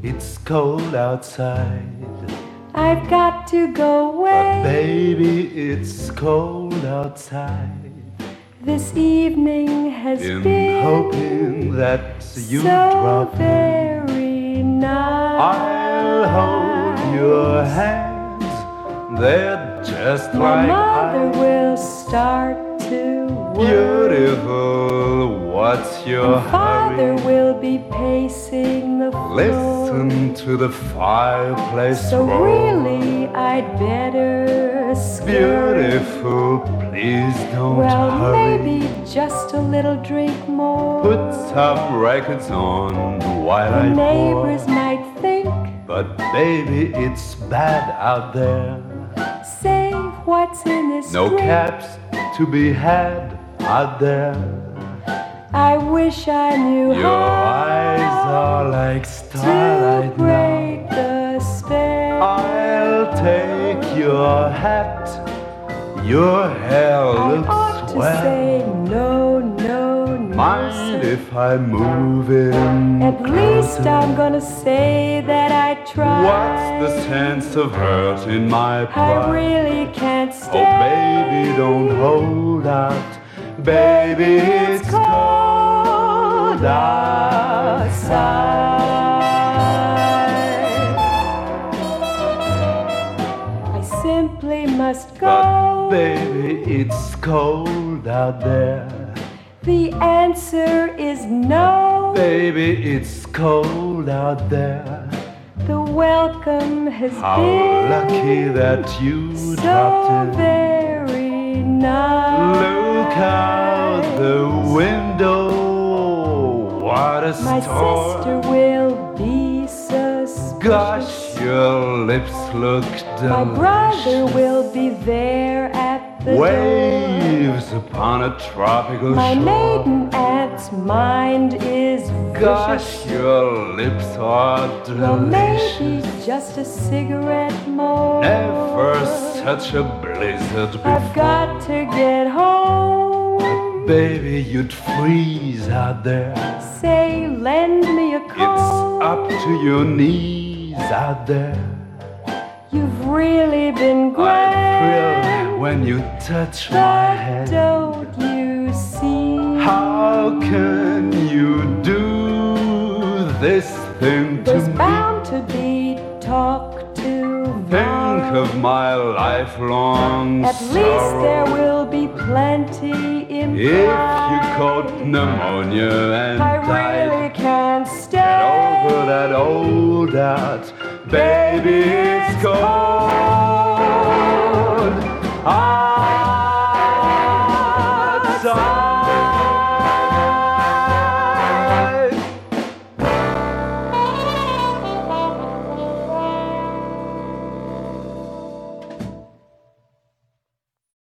it's cold outside. I've got to go away. But baby, it's cold outside. This evening has In been hoping that you so drop in, very nice. I'll hold your hands. They're just My like mother ice. will start to worry. Beautiful, what's your And Father hurry? will be pacing the floor. Listen to the fireplace So roar. really, I'd better scurry. Beautiful, please don't Well, hurry. maybe just a little drink more. Put some records on while The I pour. neighbors might think, But baby, it's bad out there. say, what's in this No drink? cabs to be had out there. I wish I knew Your how eyes are like to starlight now. break the spell. I'll take your hat. Your hair I looks ought to swell. say no, no, no. Mind sir. if I move in At least closer? I'm gonna say that I tried. What's the sense of hurt in my I pride? really can't stay. Oh, baby, don't hold out. Baby, it's cold outside. I simply must But, go. baby, it's cold out there. The answer is no. Baby, it's cold out there. The welcome has How been lucky that you so dropped in. very nice. Look out the window. What a My storm. sister will be suspicious. Gosh, your lips look delicious. My brother will be there at the door. Waves upon a tropical My shore. maiden aunt's mind is Gosh, vicious. your lips are Well, maybe delicious. just a cigarette more. Never such a blizzard I've got before. to get home. Baby, you'd freeze out there. Say, lend me a comb. It's up to your knees out there. You've really been I grand. thrill when you touch my But head. don't you see? How can you do this thing to There's me? bound to be talk Think tomorrow. of my lifelong At least sorrow. there will be plenty in If you caught pneumonia and I really died, can't stay. get over that old doubt. Baby, it's cold